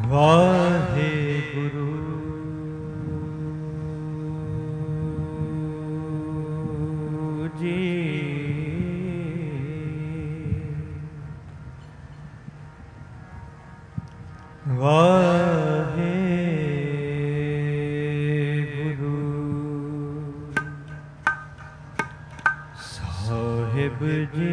ਵਾਹਿਗੁਰੂ ਜੀ। ਵਾਹਿਗੁਰੂ ਸਾਹਿਬ ਜੀ।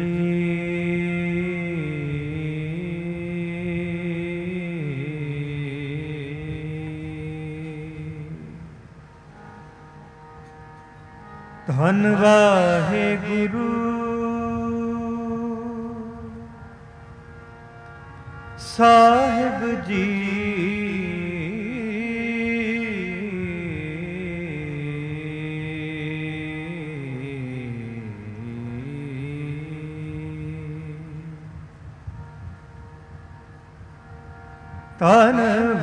ਧੰਨ ਵਾਹਿਗੁਰੂ ਸਾਹਿਬ ਜੀ। ਧੰਨ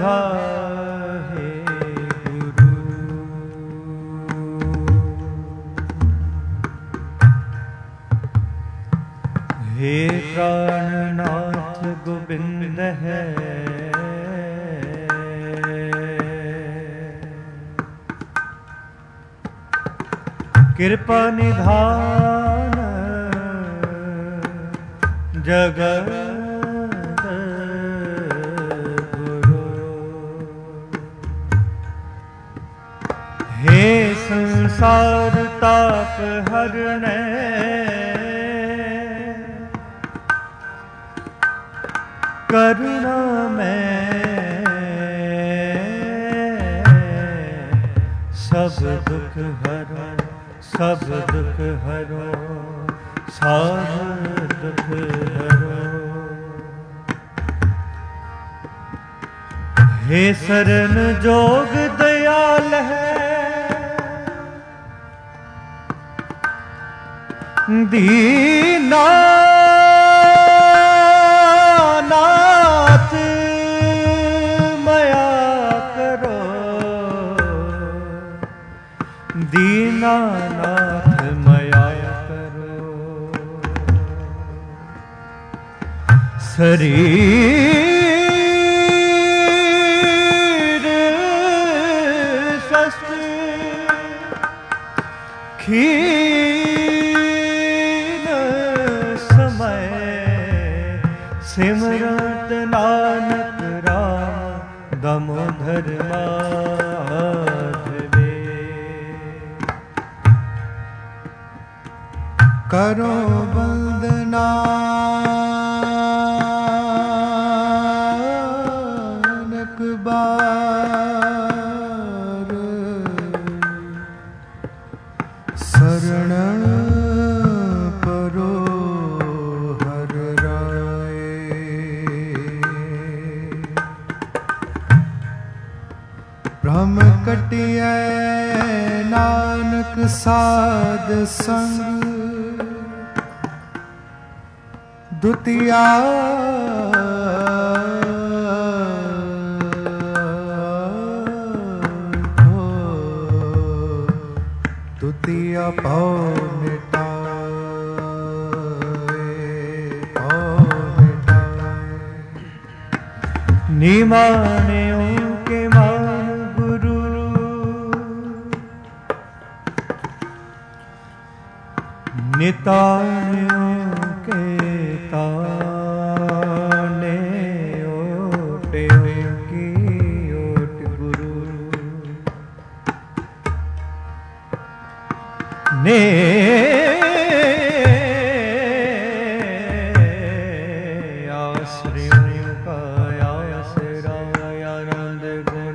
हे प्राणनाथ गोविंद है, कृपा निधान जगत गुरु। हे संसार ताप हरने, करुणा में सब दुख हरो, सब दुख हरो, सब दुख हरो। हे शरण जोग दयाल है, दीना दीनानाथ मया करो। शरीर शस्त्र खीन समय, सिमरत नानक राम दामोदर माधवे। करो वंदना नानक बार, शरण परो हर राय। भ्रम कटियै नानक साध संग, दुतिया दुतिया भौ मिटाए, भौ मिटाए। निमान्यों के मान गुरु, नितान्यों के ताने, ओटे की ओट गुरु। ने आश्रयों का आसरा, आनंद गुण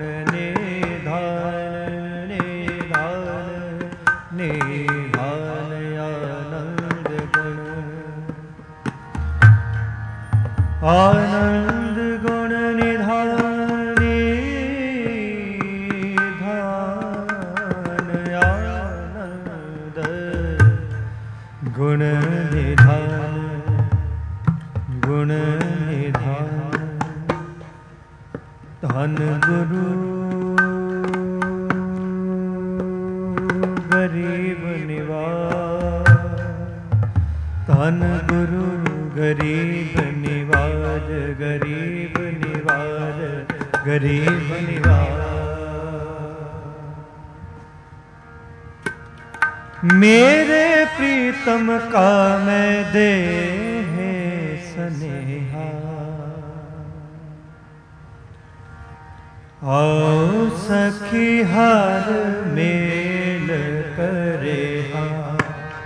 निधान, निधान निधान आनंद गुण। आनंद गुण निधान, निधान आनंद गुण निधान, गुण निधान। धन गुरु गरीब निवाज, धन गुरु गरीब निवाज, गरीब निवाज, गरीब निवाज। मेरे प्रीतम का मैं दे स्नेहा, आओ सखी हर मेल करे हाँ।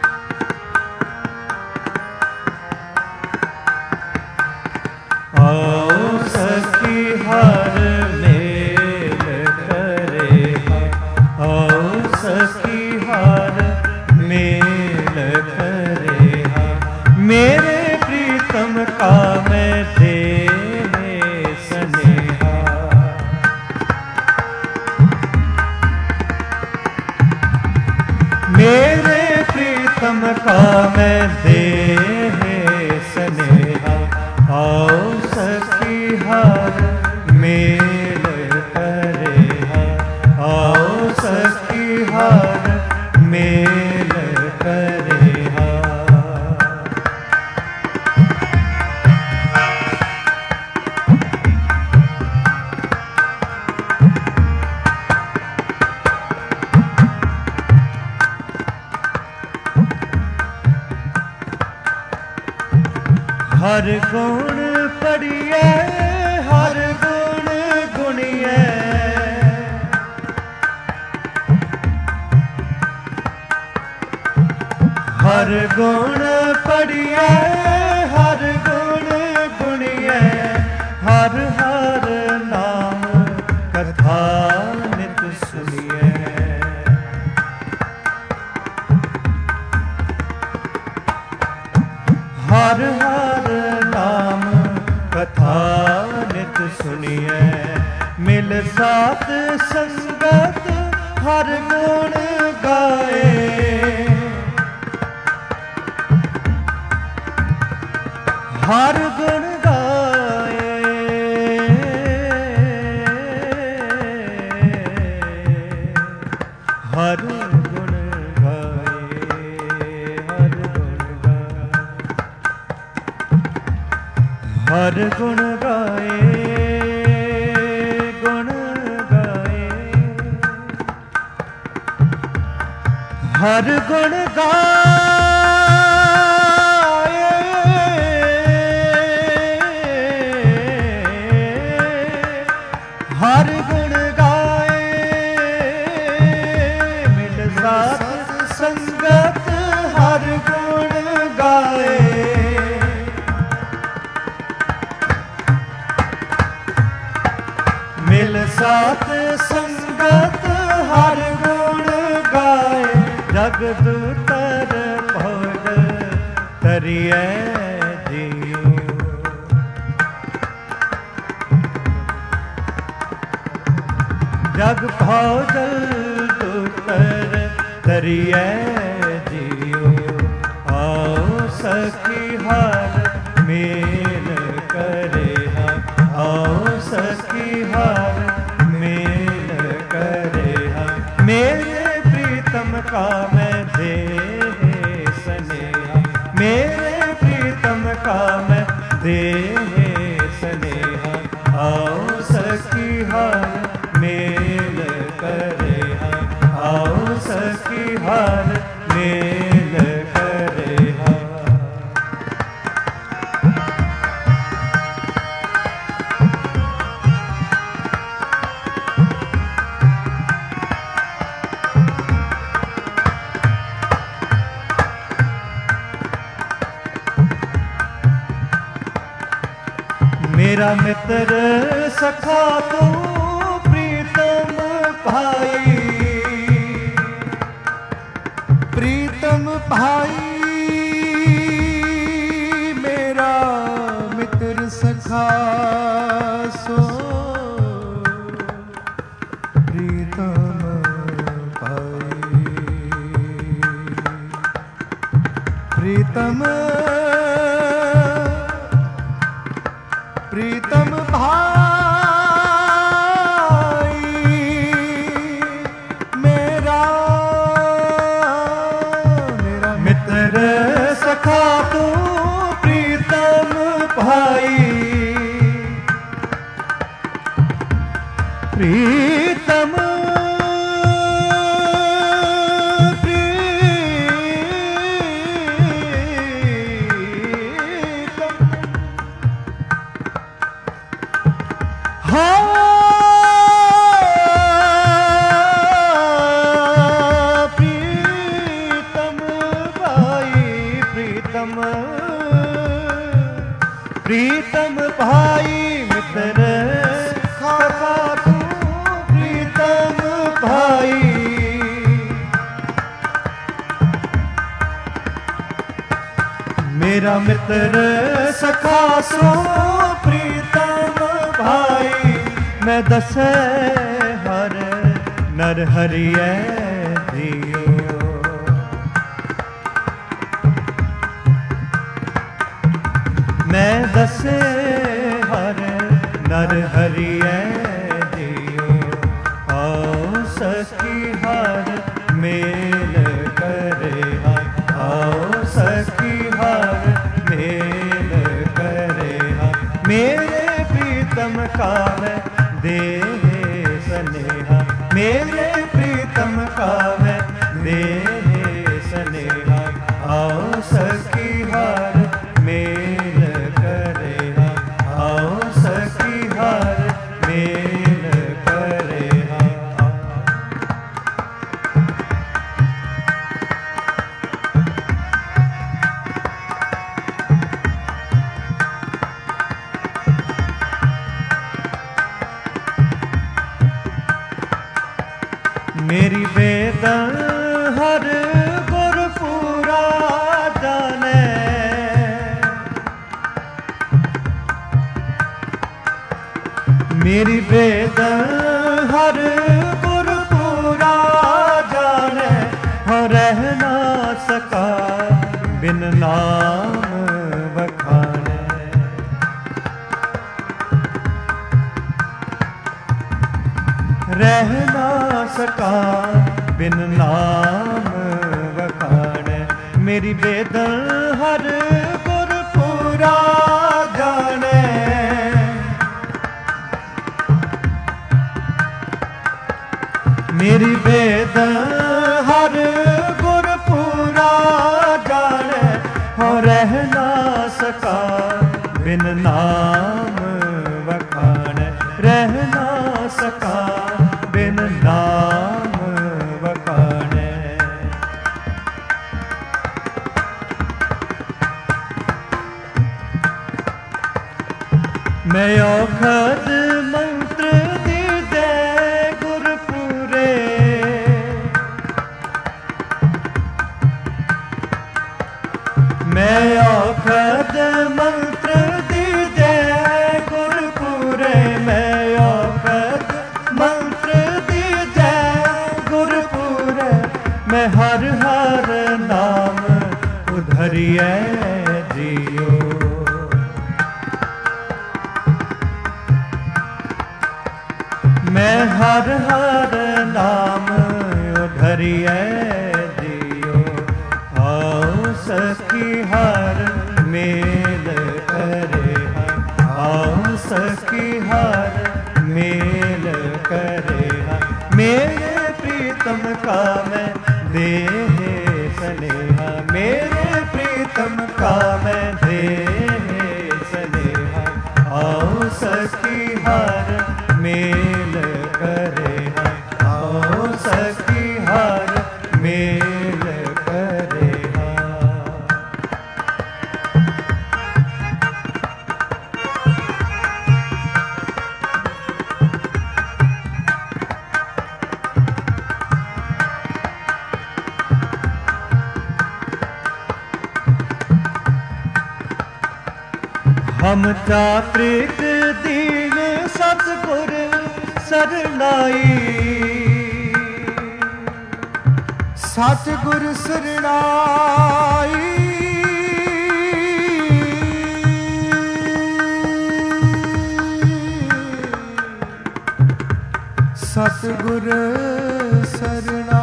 आओ सखी हर मेल करे हाँ। आओ सखी हर मेल करे हाँ। मेरे प्रीतम का मैं दे स्नेहा, मेरे प्रीतम का मैं दे स्नेहा। आओ सखी हर मेल करे हाँ। आओ सखी हर मेल करे हाँ। हर गुण पढ़िए हर गुण गुणिए, हर गुण पढ़िए हर गुण गुणिए। हर हर नाम कथा नित सुनिए। हर हर नाम कथा नित सुनिए। मिल साथ संगत हर गुण गाए। हर गुण गाए हर गुण गाए हर गुण गाए हर गुण गाए गुण गाए हर गुण गाए हर गुण गाए। मिल साथ संगत हर गुण गाए। मिल साथ संगत हर गुण गाए। जगदूतर भोग तरिए जियो। जग भौजल दूतर तरिए जियो। आओ सखी हर मेल करे हाँ। आओ सखी हर मेल करे हाँ। मेरे प्रीतम का मैं दे स्नेहा। मेरे प्रीतम का मैं दे स्नेहा। आओ सखी हर मेल करे हाँ। आओ सखी हर मेल करे हाँ। मेरा मित्र सखा तू प्रीतम भाई। प्रीतम भाई मेरा मित्र सखा सो। प्रीतम भाई प्रीतम प्रीतम भाई मेरा मेरा मित्र प्रीतम प्रीतम भाई मित्र सखा तू प्रीतम भाई मेरा मित्र सखा सो प्रीतम भाई मैं दसे हर नर हरियै दियो मैं दसे हर नर हरियै दियो आओ सखी हर मेल करे हर आओ सखी हर मेल करे हर मेरे प्रीतम का मैं दे स्नेहा मेरे प्रीतम का मैं दे स्नेहा आओ सखी हर मेल मेरी बेदन हर गुर पूरा जाने मेरी बेदन हर गुर पूरा जाने और रह ना सका बिन नाम बखाने रह ना सका बिन नाम वखाने मेरी बेदन हर गुर पूरा जाने मेरी बेदन हर गुर पूरा जाने और रह ना सका बिन नाम वखाने रह ना सका बिन नाम वखाने मैं औखद मंत्र दी दे गुरपुरे मैं औखद मंत्र दी दे गुरपुरे मैं औखद मंत्र दी दे गुरपुरे मैं हर हर नाम उधरिए जियो मैं हर हर नाम उधरिए दियो आओ सखी हर मेल करे हर आओ सखी हर मेल करे हर मेरे प्रीतम का मैं दे स्नेहा मेरे प्रीतम का मैं दे स्नेहा आओ सखी हर मेल करे हर आओ सखी हर मेल करे हम चात्रिक दीन सतगुर सरनाई सतगुर सरनाई सतगुर सरनाई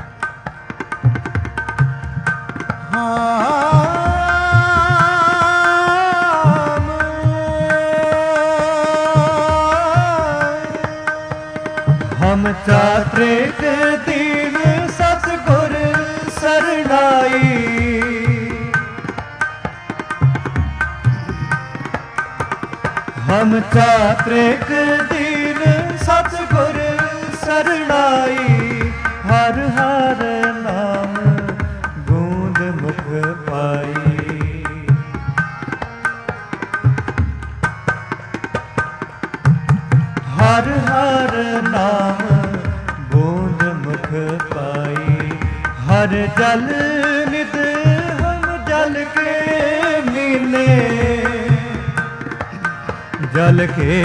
हाँ चात्रिक दीन सतगुर सरनाई। हम चात्रिक दीन सतगुर सरनाई। हर हर नाम गूंज मुख पाई। हर हर नाम बूंद मुख पाई। हर जल नित हम जल के मीने, जल के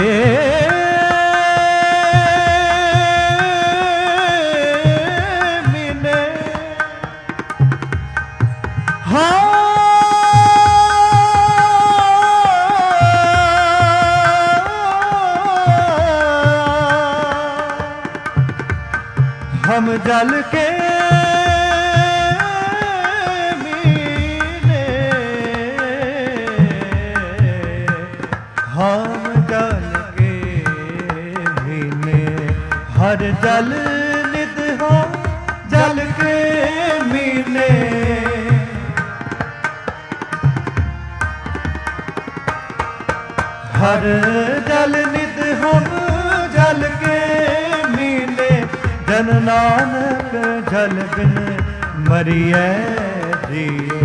मीने। हाँ हम जल के मीने, हम जल के मीने। हर जल नित हम जल के मीने। हर जल नित हम जल के मीने। जन नानक जल बिन मरिए जियो।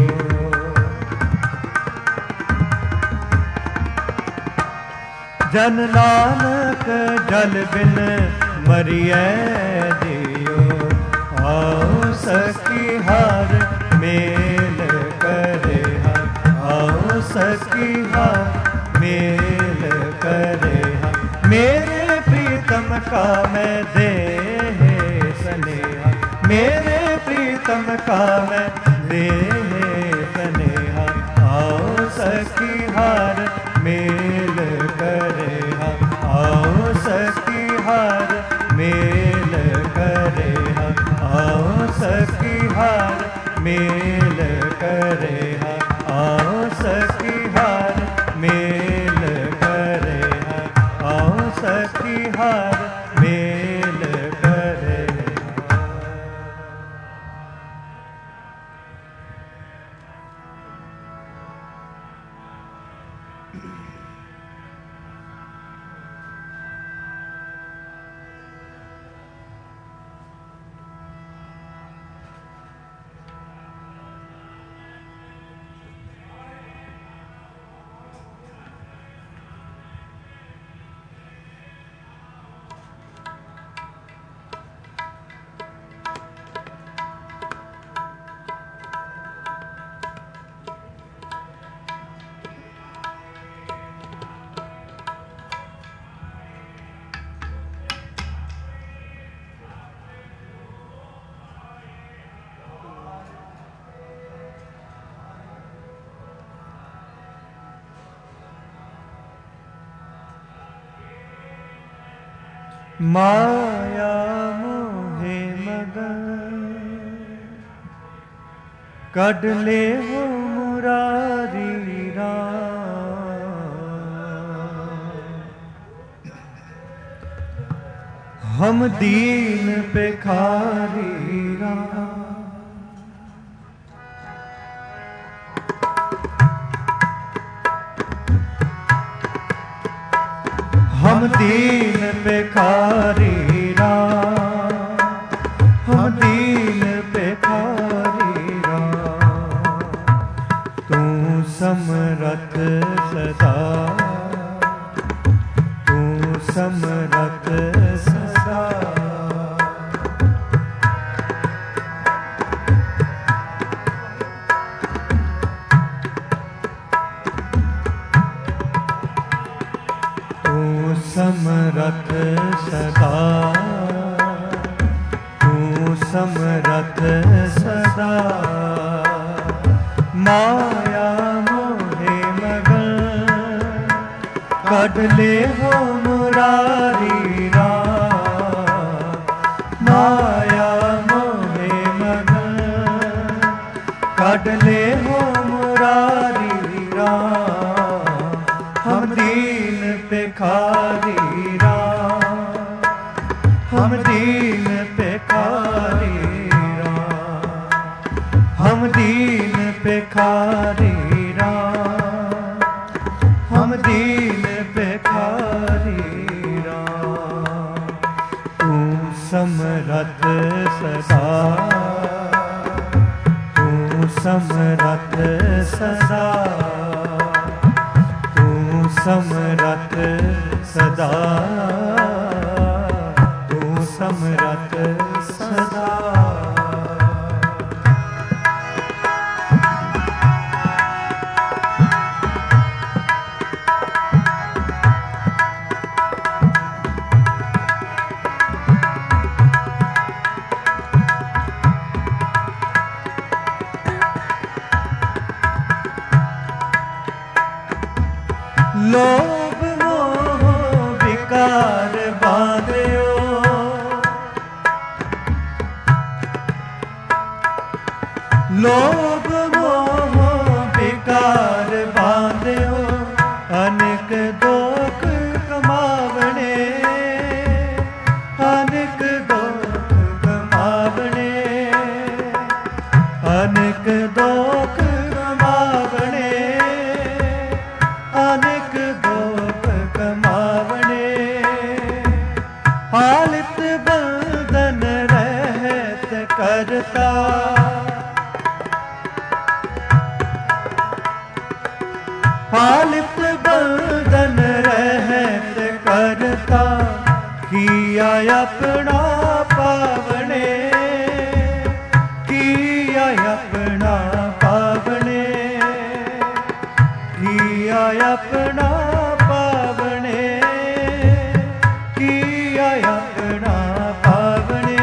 जन नानक जल बिन मरिए जियो। आओ सखी हार मेल करे हम। आओ सखी हार मेल करे हम। मेरे प्रीतम का मैं दे सनेहा। मेरे प्रीतम का मैं दे सनेहा। आओ सखी हार मेल करे हम। आओ सखी हार मेल करे हम। आओ सखी हार मेल करे हम। आओ सखी हार मेल करे हम। आओ सखी हार मेल करे। माया मोहे मगन कढ ले हो मुरारी राम। हम दीन पेखारी राम। हम दीन पेखारी राम। हम दीन पेखारी राम। तू समरथ सदा। तू समरथ सदा। समरथ सदा। तू समरथ सदा। माया मोहे मगन कढ ले हो मुरारी राम। माया मोहे मगन कढ ले हो मुरारी राम। हम दीन पेखारी राम। हम दीन समरथ सदा, तू समरथ सदा। लोभ मोह विकार बांध्यो, लोभ मोह विकार बांध्यो, अनेक दुख कमावणे, अनेक दुख कमावणे, अनेक दुख कमावणे, अनेक दुख कमावणे। हालित बंधन रहत करता, हालित बंधन रहत करता, किया अपना पावने, किया अपना पावने, किया अपना पावने, किया अपना पावने।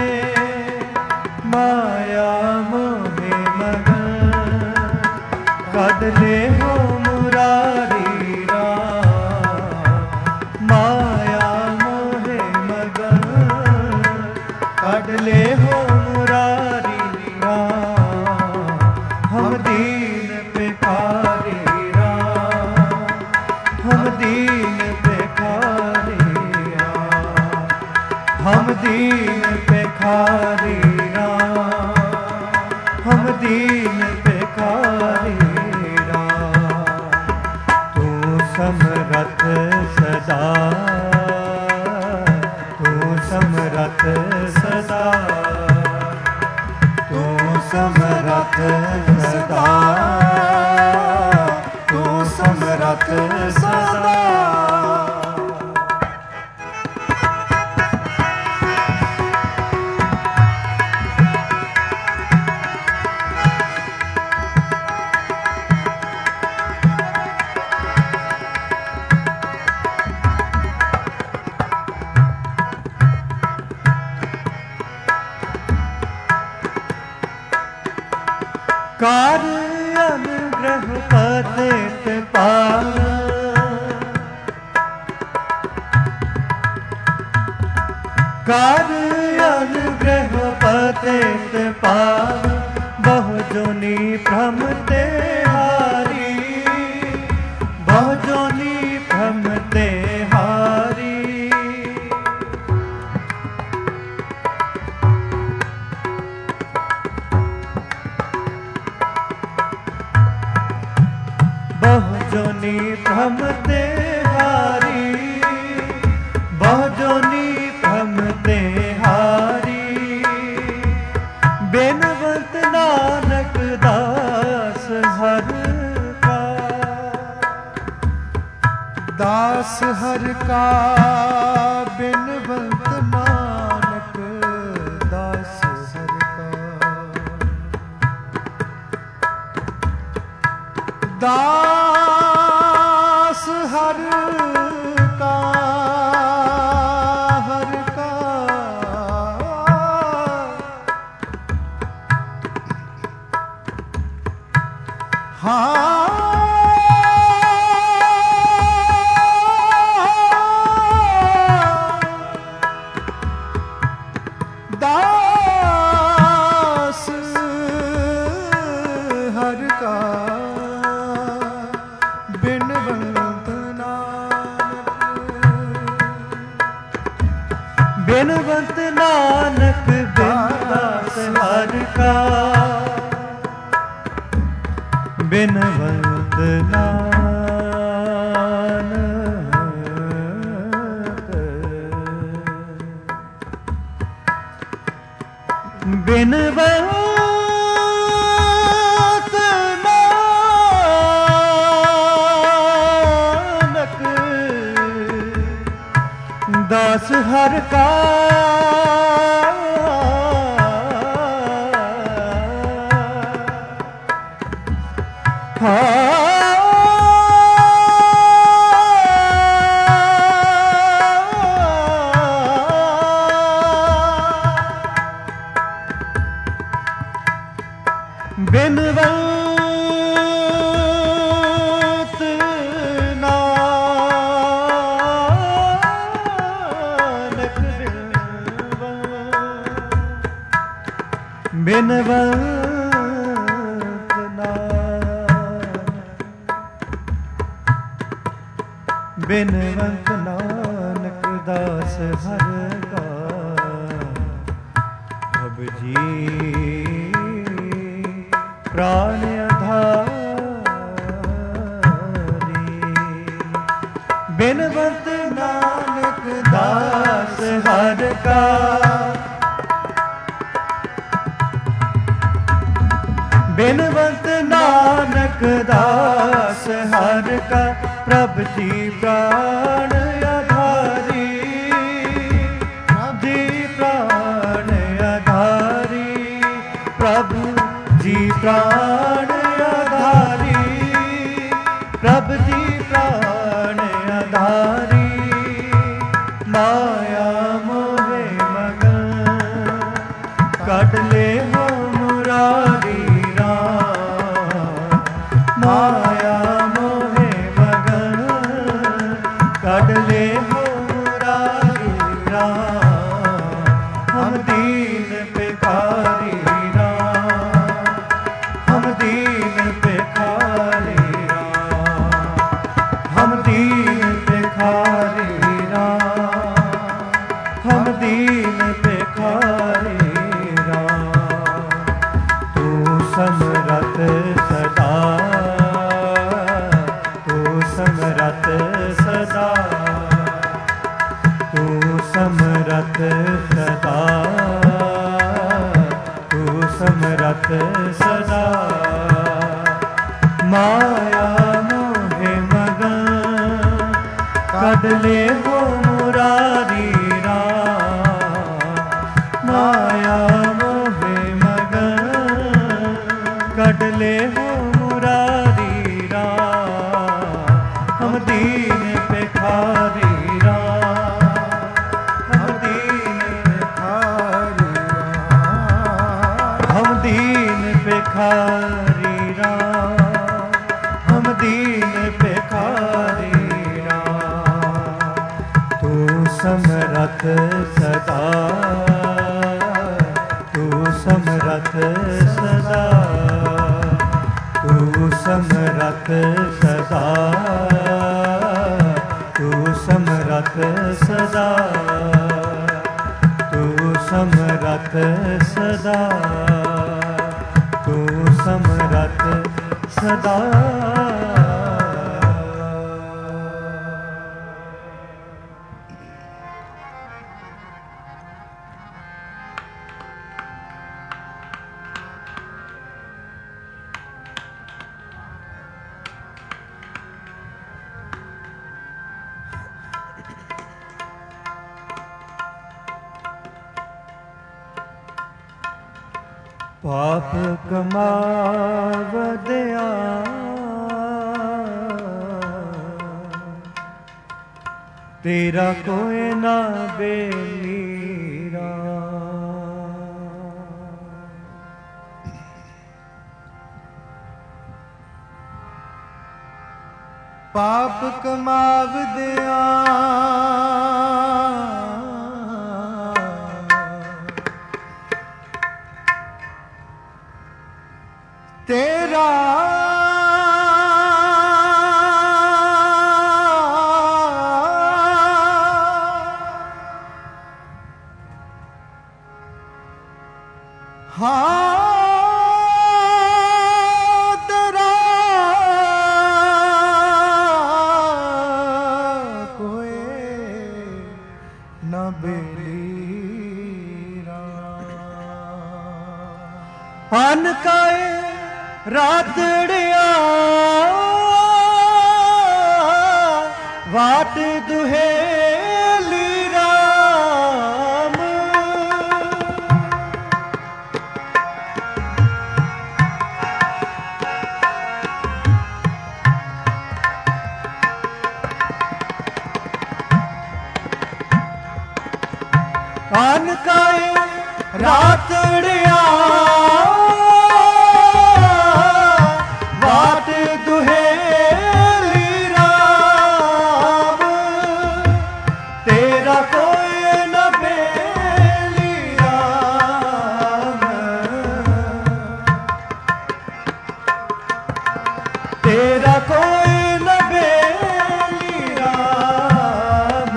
माया मोहे मगन कद ले हो मुरारी राम, माया मोहे मगन कद ले हो मुरारी राम। हम दीन भिखारी राम, हम दीन भिखारी राम, हम दीन भिखारी राम, हम दीन भिखारी राम। तू समरथ सदा, तू समरथ सदा, तू समरथ सदा, तू समरथ सदा। कार्य अनुग्रह पतित पावन, कार्य अनुग्रह पतित पावन। बहुजोनि भ्रम ते हारी, बहुजोनि भ्रम ते हारी। बहुजोनि भ्रम ते हारी, बहुजोनि भ्रम ते हारी। बेनवंत नानक दास हर का, दास हर का। बेनवंत नानक दास हर का, दास हर का, हर का। हाँ दास हर का बिनवंत नानक बिनवंत नानक दास हर का अब जी प्राण आधारी बिनवंत नानक दास हर का बिनवंत नानक दास हर का प्रभ जी प्राण आधारी प्रभ जी प्राण आधारी प्रभु जी प्राण आधारी प्रभ जी प्राण आधारी माया मोहे मगन कट ले हो मुरारी माया मोहे मगन कट ले हो मुरारी हम दीन भिखारी हम दीन भिखारी हम दीन भिखारी हम दीन भिखारी तू समरथ सदा समरथ सदा तू समरथ सदा तू समरथ सदा माया मोहे मगन कढ ले हो मुरारी माया मोहे मगन कढ ले हो मुरारी हम दीन भिखारी हम दीन भिखारी हम दीन भिखारी हम दीन भिखारी तू समरथ सदा तू समरथ सदा तू समरथ सदा तू समरथ सदा तू समरथ सदा तू समरथ सदा पाप कमावदया तेरा कोई ना बेलीरा पाप कमावदया तेरा तेरा कोई न बेलीरा अनकाए रातड़िया वाट दुहेलीरा आनकाए रातड़िया वाट दुहेली राम तेरा कोई न बेली राम तेरा कोई न बेली राम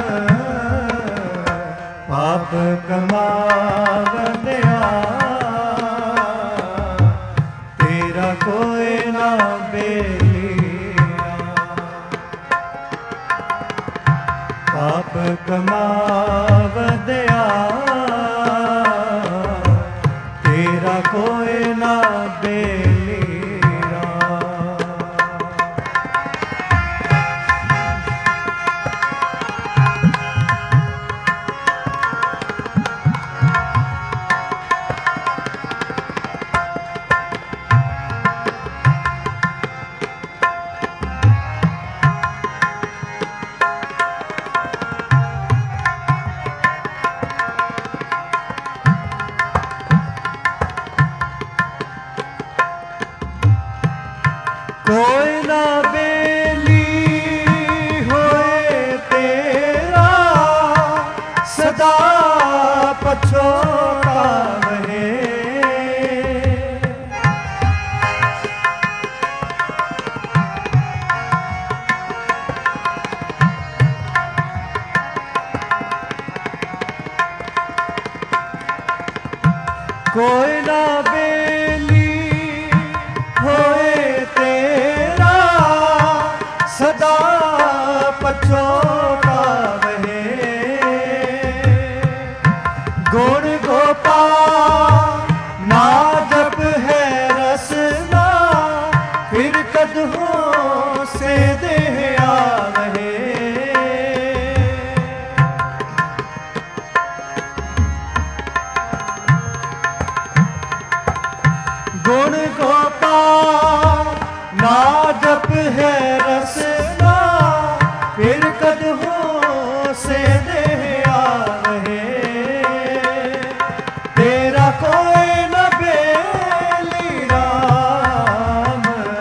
पाप कमावंदिया तेरा कोई ना बेलिया पाप कमावंदिया तेरा कोई ना बेलिया कोई ना बेली होए तेरा सदा पछोतावे कोई ना बेली होए तेरा सदा पछोतावे गुण गोपाल ना जप है रसना फिर कदहों से देह आवे गुण गोपाल ना जप है रसना फिर कदहों से देह आवे तेरा कोई न बेली राम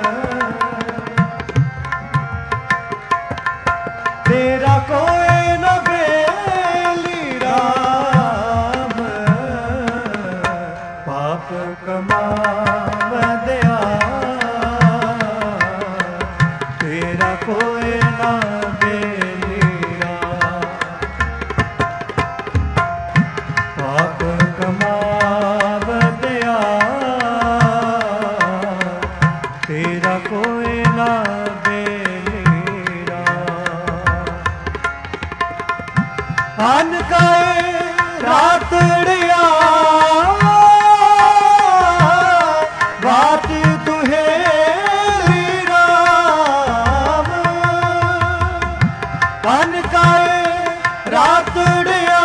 तेरा कोई न बेली राम पाप कमावंदिया तेरा कोई ना बेलिया पाप कमावंदिया तेरा कोई ना बेलिया अनकाए रातड़िया वाट दुहेली राम अनकाए रातड़िया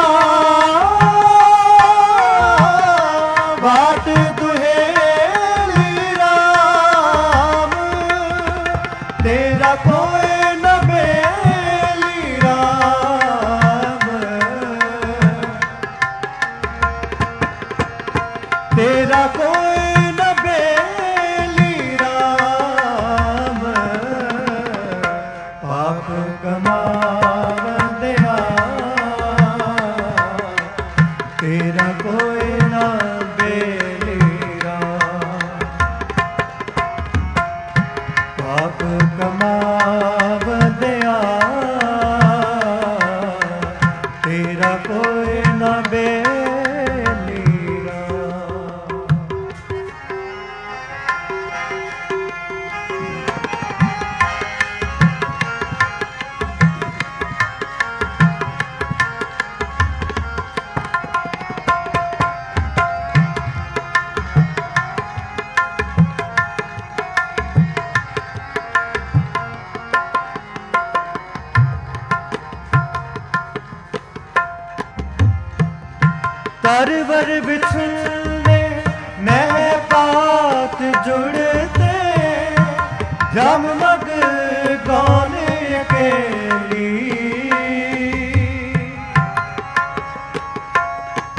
वाट दुहेली राम तेरा कोई न बेली राम तेरा कोई न बेली राम पाप कमावंदिया तेरा कोई न बेली राम पाप कमावंदिया तेरा कोई न बेली राम तरवर बिछड़ने महपात जुड़ते जममग कौन अकेली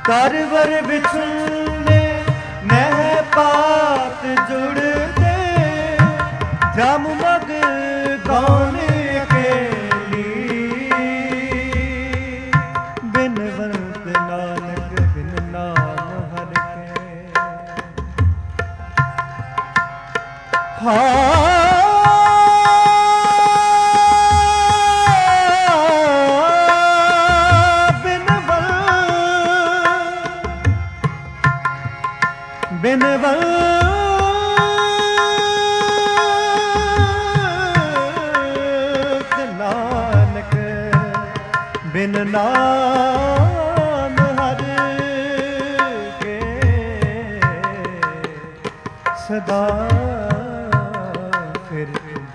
करवर बिछुने नह पात जुड़ते जम मग कौन अकेली बिनवंत नानक बिन नाम हर के बिनवंत नानक बिन नाम हर के सदा फिर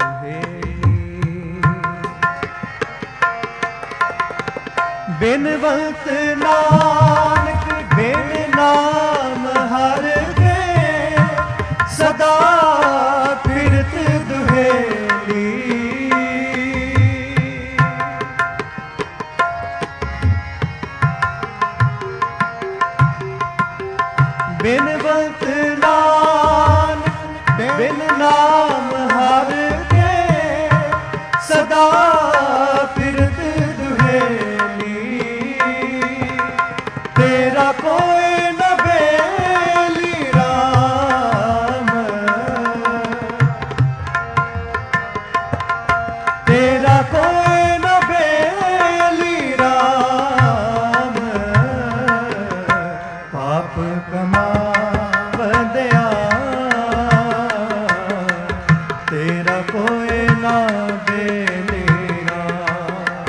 बिनवंत नानक बिन नाम हर के सदा फिरत दुहेली बिनवंत नानक बिन नाम हर के सदा फिरत दुहेली तेरा कोई न बेली राम तेरा कोई न बेली राम पाप कमावंदिया तेरा कोई न बेली राम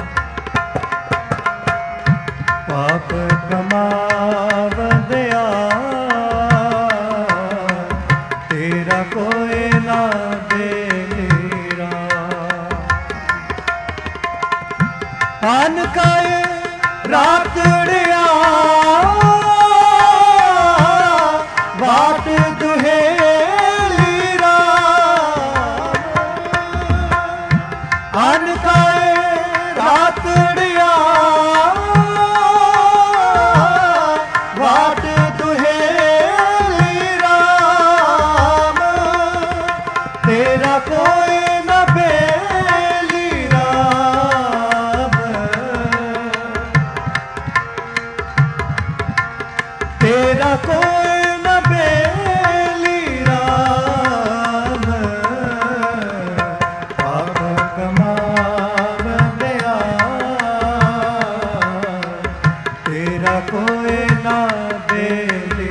पाप कमावंदिया तेरा कोई ना बेली आन काए रातड़िया वाट दुहेली राम आन काए रातड़िया वाट दुहेली राम तेरा कोई न बेली राम तेरा कोई न बेली राम पाप कमावंदिया तेरा कोई ना बेली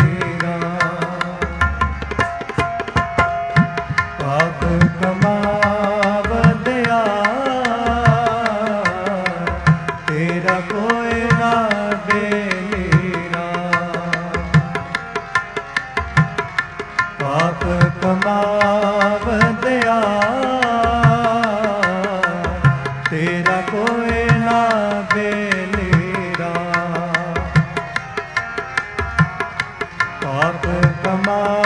पाप कमावंदिया तेरा कोई ना बेली पाप कमावंदिया तेरा कोई ना बेली पाप कमा